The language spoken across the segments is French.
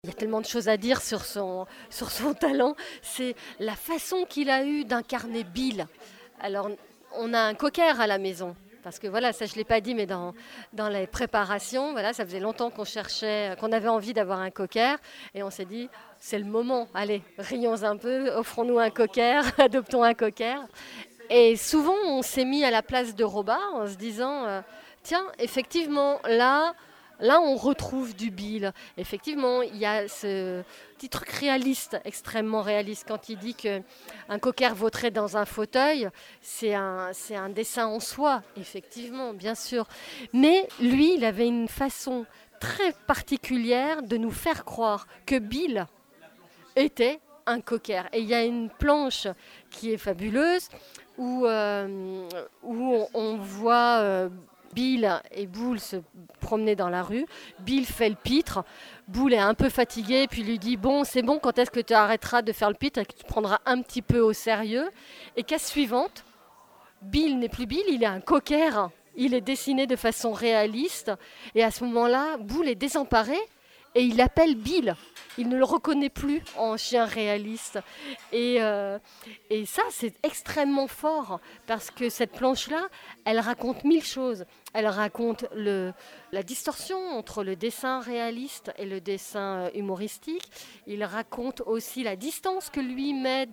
Il y a tellement de choses à dire sur son talent. C'est la façon qu'il a eu d'incarner Bill. Alors, on a un cocker à la maison. Parce que voilà, ça je ne l'ai pas dit, mais dans les préparations, voilà, ça faisait longtemps qu'on cherchait, qu'on avait envie d'avoir un cocker. Et on s'est dit, c'est le moment, allez, rions un peu, offrons-nous un cocker, adoptons un cocker. Et souvent, on s'est mis à la place de Robert en se disant, tiens, effectivement, là, on retrouve du Bill. Effectivement, il y a ce petit truc réaliste, extrêmement réaliste, quand il dit qu'un cocker vautrait dans un fauteuil, c'est un dessin en soi, effectivement, bien sûr. Mais lui, il avait une façon très particulière de nous faire croire que Bill était un cocker. Et il y a une planche qui est fabuleuse où on voit Bill et Boule se promener dans la rue. Bill fait le pitre. Boule est un peu fatigué, puis lui dit bon, c'est bon, quand est-ce que tu arrêteras de faire le pitre et que tu te prendras un petit peu au sérieux. Et case suivante, Bill n'est plus Bill, il est un cocker. Il est dessiné de façon réaliste. Et à ce moment-là, Boule est désemparé et il appelle Bill. Il ne le reconnaît plus en chien réaliste. Et, euh, et ça, c'est extrêmement fort parce que cette planche-là, elle raconte mille choses. Elle raconte la distorsion entre le dessin réaliste et le dessin humoristique. Il raconte aussi la distance que lui met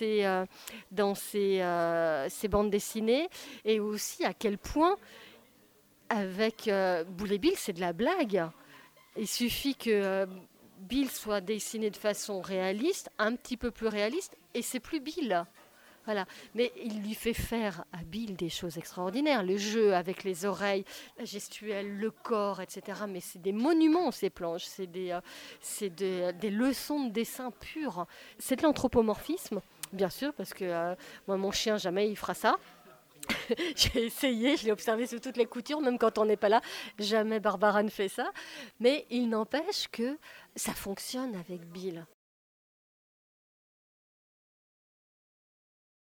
dans ses bandes dessinées et aussi à quel point, avec Boule et Bill, c'est de la blague. Il suffit que Bill soit dessiné de façon réaliste, un petit peu plus réaliste, et c'est plus Bill. Voilà. Mais il lui fait faire à Bill des choses extraordinaires. Le jeu avec les oreilles, la gestuelle, le corps, etc. Mais c'est des monuments, ces planches. C'est des leçons de dessin pures. C'est de l'anthropomorphisme, bien sûr, parce que moi, mon chien, jamais il fera ça. J'ai essayé, je l'ai observé sous toutes les coutures, même quand on n'est pas là. Jamais Barbara ne fait ça. Mais il n'empêche que ça fonctionne avec Bill.